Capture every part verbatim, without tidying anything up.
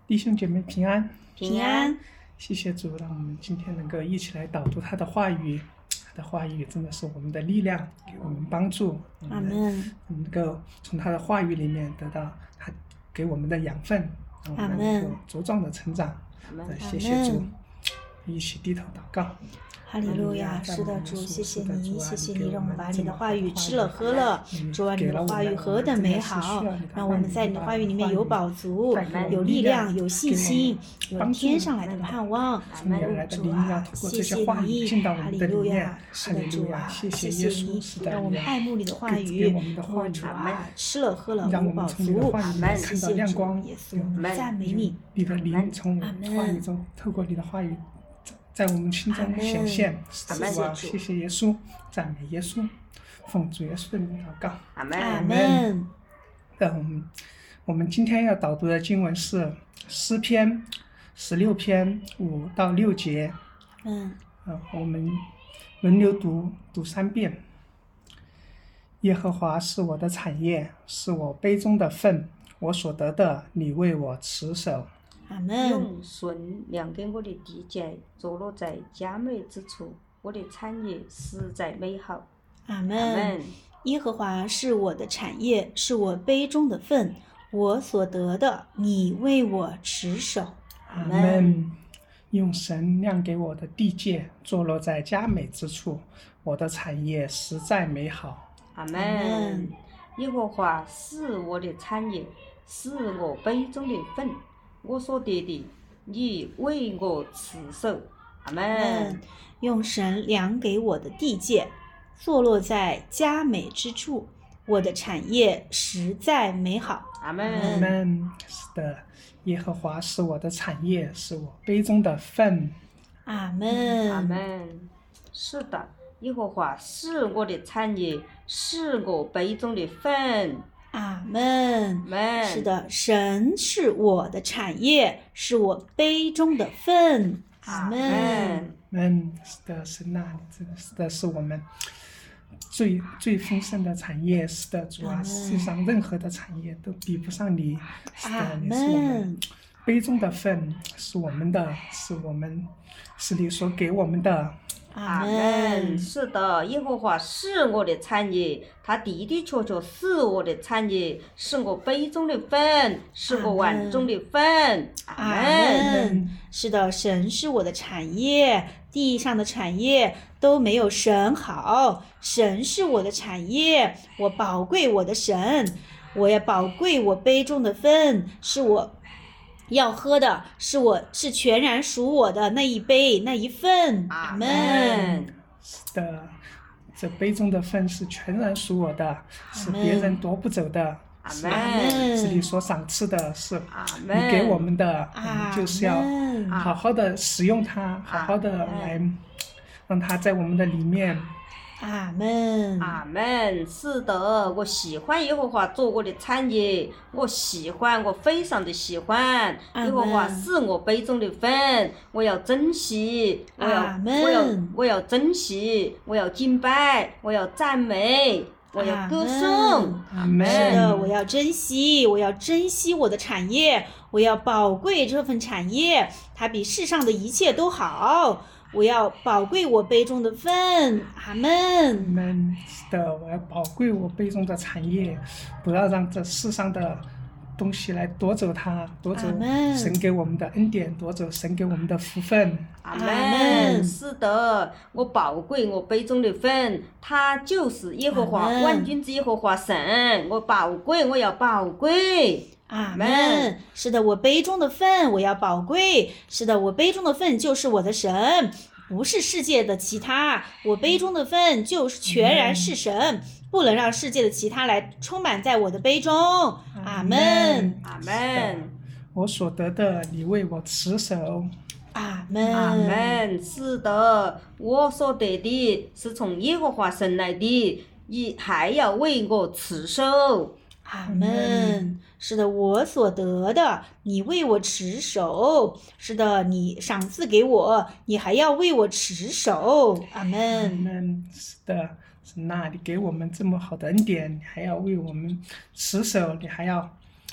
弟兄姐妹平安， 平安。 谢谢主，让我们今天能够一起来导读他的话语。他的话语真的是我们的力量，给我们帮助。 阿们。 能够从他的话语里面得到他给我们的养分，让我们能够茁壮的成长。谢谢主，一起低头祷告。 哈利路亚，是的，主，谢谢你，谢谢你，让我们把你的话语吃了喝了。主啊，你的话语何等美好，让我们在你的话语里面有饱足，有力量，有信心，有天上来的盼望。主啊，谢谢你，哈利路亚，是的，主啊，谢谢你，让我们爱慕你的话语。哦，主啊，吃了喝了有饱足。谢谢主耶稣，我们赞美你。 你的灵从话语中，透过你的话语在我们心中显现。主啊，谢谢耶稣，赞美耶稣，奉主耶稣的名祷告。 阿们。 那我们我们今天要导读的经文是诗篇十六篇五到六节。 嗯。 呃，我们轮流读读三遍。耶和华是我的产业，是我杯中的分，我所得的，你为我持守。 阿们。 用神量给我的地界，坐落在佳美之处，我的产业实在美好。 阿们。耶和华是我的产业，是我杯中的分，我所得的，你为我持守。 阿们。用神量给我的地界，坐落在佳美之处，我的产业实在美好。 阿们。耶和华是我的产业，是我杯中的分，我所得的，你为我持守。阿们。 用神量给我的地界，坐落在佳美之处，我的产业实在美好。 阿们。 阿们。是的，耶和华是我的产业，是我杯中的分。 阿们。 阿们。是的，耶和华是我的产业，是我杯中的分。 阿们。是的，神是我的产业，是我杯中的分。阿们。 嗯，是的，神啊，这个是的，是我们最最丰盛的产业。是的，主啊，世上任何的产业都比不上你。是的，你是我们杯中的分，是我们的，是我们是你所给我们的。 阿们。是的，耶和华是我的产业，他的的确确是我的产业，是我杯中的分，是我碗中的分。阿们。 是的，神是我的产业，地上的产业都没有神好，神是我的产业，我宝贵我的神，我要宝贵我杯中的分，是我要喝的，是我是全然属我的那一杯那一份。阿们。 是的，这杯中的分是全然属我的，是别人夺不走的。 阿们。 是你所赏赐的，是你给我们的，我们就是要好好的使用它，好好的来让它在我们的里面。 阿们。 阿们。是的，我喜欢耶和华做我的产业，我喜欢，我非常的喜欢。耶和华是我杯中的分，我要珍惜，我要我要我要珍惜，我要敬拜，我要赞美，我要歌颂。阿们。 是的，我要珍惜，我要珍惜我的产业，我要宝贵这份产业，它比世上的一切都好。我要宝贵我杯中的分。阿们。 阿们。是的，我要宝贵我杯中的产业，不要让这世上的东西来夺走它，夺走神给我们的恩典，夺走神给我们的福分。 阿们。是的，我宝贵我杯中的分，他就是耶和华万军之耶和华神，我宝贵，我要宝贵。 阿们。是的，我杯中的分我要宝贵。是的，我杯中的分就是我的神，不是世界的其他，我杯中的分就是全然是神，不能让世界的其他来充满在我的杯中。阿们。 阿们。 我所得的，你为我持守。 阿们。 阿们。是的，我所得的是从耶和华神来的，你还要为我持守。 阿们。是的，我所得的，你为我持守。是的，你赏赐给我，你还要为我持守。阿们。 是的，神啊，你给我们这么好的恩典，你还要为我们持守，你还要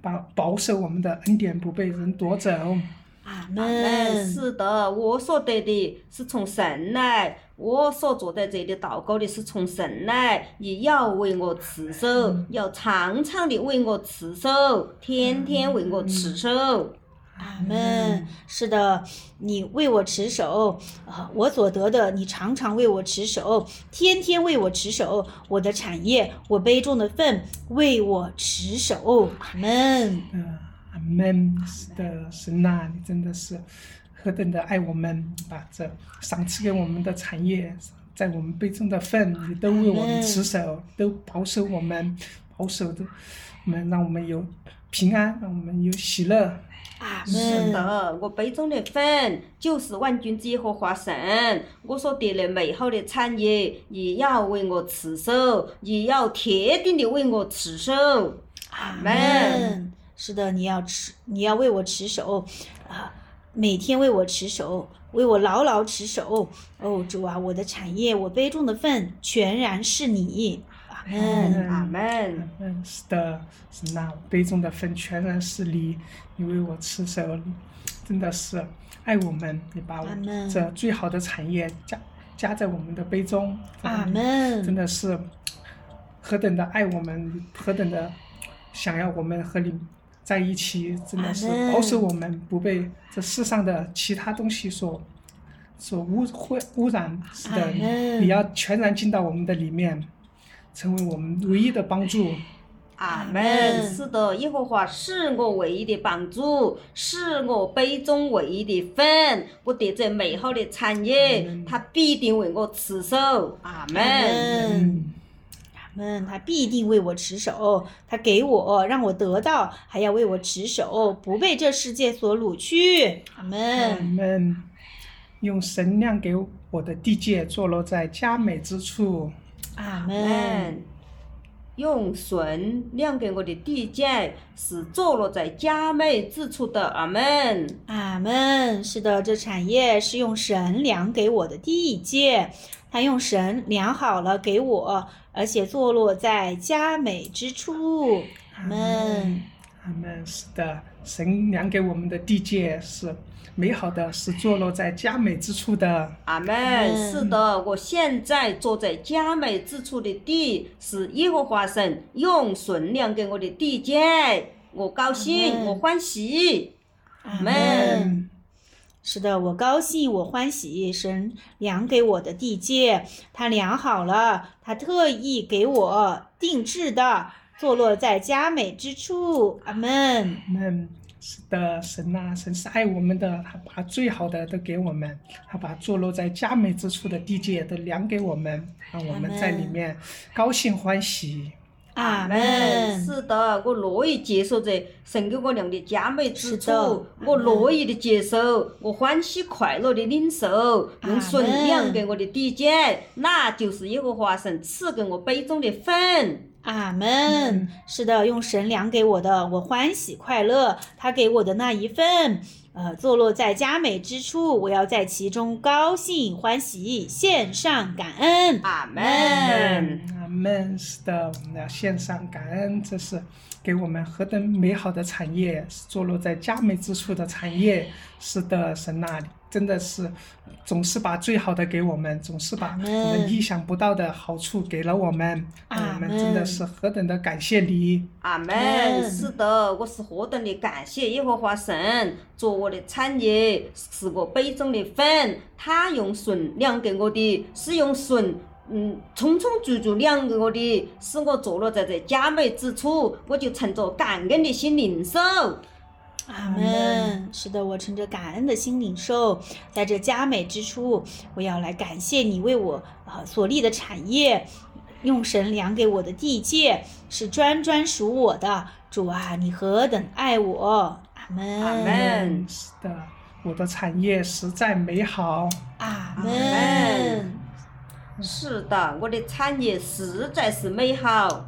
保保守我们的恩典不被人夺走。 阿阿门。 门。 是的，我所得的是从神来，我所坐在这里祷告的是从神来，也要为我持守，要常常的为我持守，天天为我持守。 阿门。是的，你为我持守，啊，我所得的，你常常为我持守，天天为我持守，我的产业，我杯中的份，为我持守。阿门。 嗯，阿门。是的，神啊，你真的是何等的爱我们，把这赏赐给我们的产业，在我们杯中的份，你都为我们持守，都保守我们，保守的我们，让我们有平安，让我们有喜乐。 阿是门。 的，我杯中的份就是万军之耶和华神，我所得了美好的产业，也要为我持守，也要铁定的为我持守。 阿门。 门。是的，你要持，你要为我持守，啊，每天为我持守，为我牢牢持守。哦，主啊，我的产业，我杯中的份，全然是你。阿门。 阿门。 嗯，是的，是那杯中的份全然是你，你为我持守，你真的是爱我们，你把我阿门这最好的产业加加在我们的杯中。 阿门。 真的是何等的爱我们，何等的想要我们和你在一起，真的是阿门保守我们不被这世上的其他东西所所污会污染。是的， 阿门你要全然进到我们的里面，成为我们唯一的帮助。 阿门门。是的，耶和华是我唯一的帮助，是我杯中唯一的份。我得这美好的产业，他必定为我持守。阿门。 嗯，阿门。他必定为我持守，他给我，让我得到，还要为我持守，不被这世界所掳去。阿我门。 们用神量给我的地界坐落在佳美之处。 阿阿门。 门。用神量给我的地界是坐落在佳美之处的。阿门。 阿门。是的，这产业是用神量给我的地界，他用神量好了给我，而且坐落在佳美之处。阿门。 阿门。是的，神量给我们的地界是美好的，是坐落在佳美之处的。 阿门。 嗯是的，我现在坐在佳美之处的地，是耶和华神用神量给我的地界，我高兴， 嗯我欢喜。 阿门门。是的，我高兴，我欢喜，神量给我的地界，他量好了，他特意给我定制的，坐落在佳美之处。阿门。 阿门。是的，神啊，神是爱我们的，他把最好的都给我们，他把坐落在佳美之处的地界都量给我们，让我们在里面高兴欢喜。 阿门。 门。 是的，我乐意接受这神给我量的佳美之是的处，我乐意的接受，我欢喜快乐的领受，用神量给我的地界，那就是耶和华神赐给我杯中的份。 阿门。是的，用神量给我的，我欢喜快乐，他给我的那一份，呃，坐落在佳美之处，我要在其中高兴欢喜，献上感恩。 阿门。 阿门。是的，我们要献上感恩，这是给我们何等美好的产业，是坐落在佳美之处的产业。是的，神那里真的是总是把最好的给我们，总是把我们意想不到的好处给了我们，我们真的是何等的感谢你。 阿门。是的，我是何等的感谢耶和华神，做我的产业，是我杯中的份，他用神量给我的，是用神嗯，充充足足量给我的，使我坐落在这佳美之处，我就乘着感恩的心领受。 阿门。是的，我乘着感恩的心领受，在这佳美之处，我要来感谢你为我呃所立的产业，用神量给我的地界是专专属我的。主啊，你何等爱我！阿门。 阿门。 是的，我的产业实在美好。 阿阿门。 门。是的，我的产业实在是美好。 阿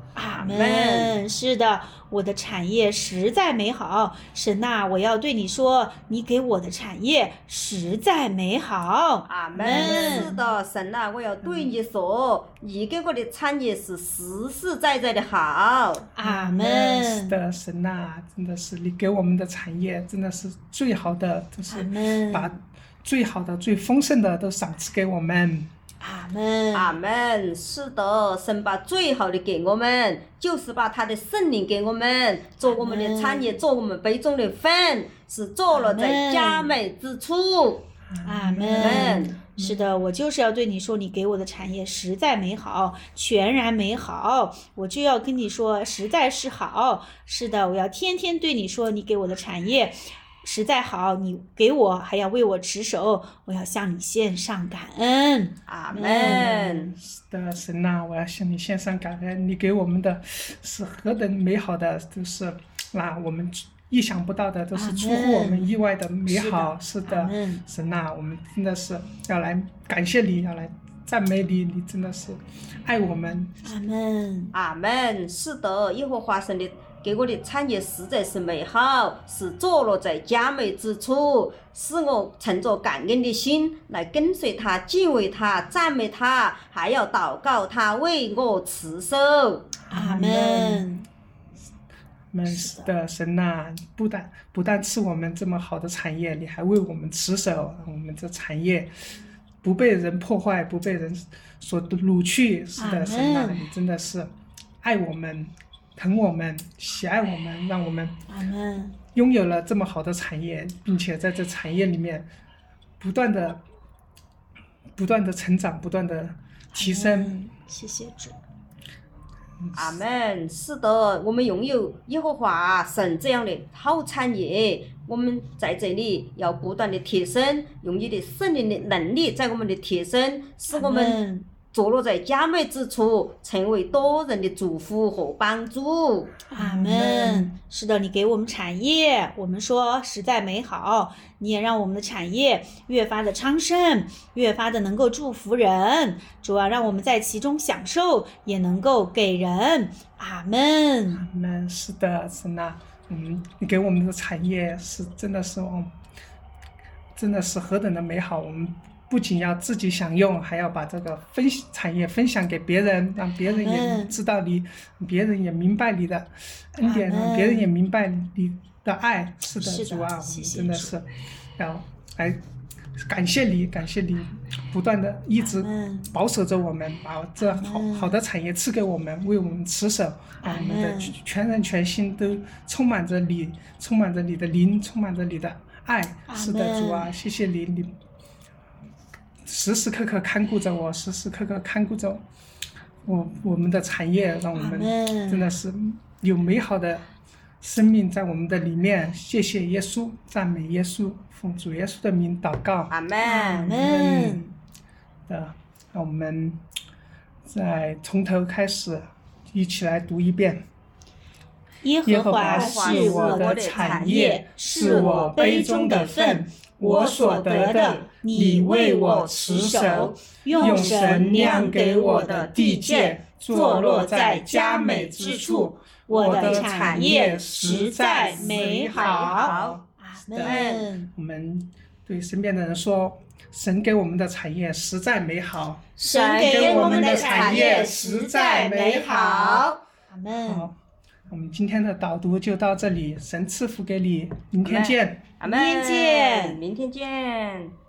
阿门。是的，我的产业实在美好。神呐，我要对你说，你给我的产业实在美好。 阿门。是的，神呐，我要对你说，你给我的产业是实实在在的好。 阿门。 是的，神呐，真的是你给我们的产业真的是最好的，就是把最好的、最丰盛的都赏赐给我们。 阿门， 阿门。是的，神把最好的给我们，就是把他的圣灵给我们，做我们的产业，做我们杯中的分，是坐落在佳美之处。 阿门。是的，我就是要对你说，你给我的产业实在美好，全然美好。我就要跟你说，实在是好。是的，我要天天对你说，你给我的产业实在好，你给我还要为我持守，我要向你献上感恩。 阿门。 是的，神呐，我要向你献上感恩，你给我们的是何等美好的，都是啊，我们意想不到的，都是出乎我们意外的美好。是的，神呐，我们真的是要来感谢你，要来赞美你，你真的是爱我们。 阿门， 阿门。是的，耶和华神的给我的产业实在是美好，是坐落在佳美之处，使我存着感恩的心来跟随他、敬畏他、赞美他，还要祷告他为我持守。 阿门。 们是的，神呐，不但不但赐我们这么好的产业，你还为我们持守我们这产业，不被人破坏，不被人所掳去。是的，神呐，你真的是爱我们。疼我们，喜爱我们，让我们拥有了这么好的产业，并且在这产业里面不断的、不断的成长，不断的提升。 谢谢主。 阿门。是的，我们拥有耶和华神这样的好产业，我们在这里要不断的提升，用你的圣灵的能力在我们的提升，使我们坐落在佳美之处，成为多人的祝福和帮助。 阿门。是的，你给我们产业，我们说实在美好，你也让我们的产业越发的昌盛，越发的能够祝福人。主啊，让我们在其中享受，也能够给人。阿门。 阿门。是的，神呐，嗯，你给我们的产业是真的是哦，真的是何等的美好。我们不仅要自己享用，还要把这个分产业分享给别人，让别人也知道你，别人也明白你的恩典，让别人也明白你的爱。是的， 是的， 主啊， 谢谢真的是要来感谢你，感谢你不断的一直保守着我们，把这好好的产业赐给我们，为我们持守，把我们的全人全心都充满着你，充满着你的灵，充满着你的爱。是的，主啊，谢谢你，你时时刻刻看顾着我，时时刻刻看顾着我我们的产业，让我们真的是有美好的生命在我们的里面。谢谢耶稣，赞美耶稣，奉主耶稣的名祷告。 阿门。 阿门。 的，那我们再从头开始，一起来读一遍。 耶和华是我的产业，是我杯中的分。我所得的，你为我持守，用神量给我的地界，坐落在佳美之处。我的产业实在美好。阿门。 我们对身边的人说，神给我们的产业实在美好。 神给我们的产业实在美好。阿门。 好，我们今天的导读就到这里，神赐福给你，明天见。 阿门。 明天见。 明天见。